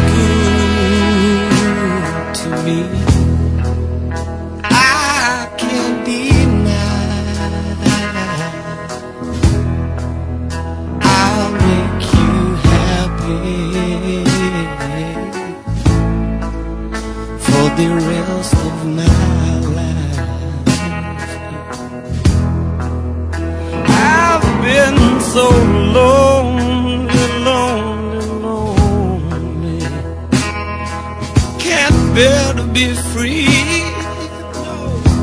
good to me. I can't deny. I'll make you happy for the rest of my life. I've been so lonely, lonely, lonely. Can't bear to be free. No.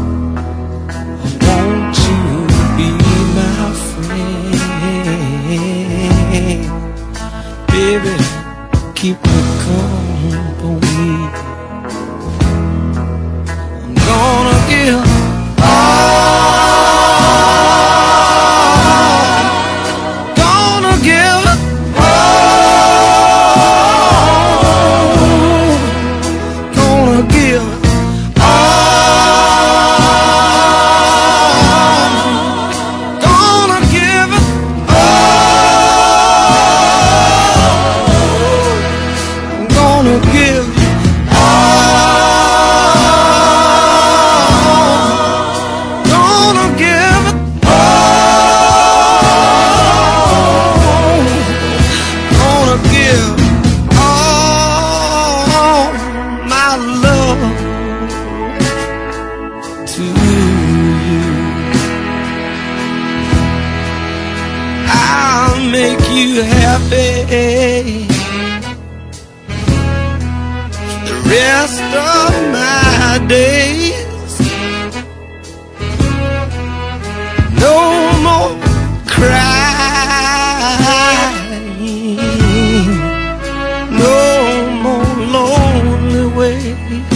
Won't you be my friend? Baby, keep me company. I'm gonna give to you. I'll make you happy the rest of my days. No more crying, no more lonely ways.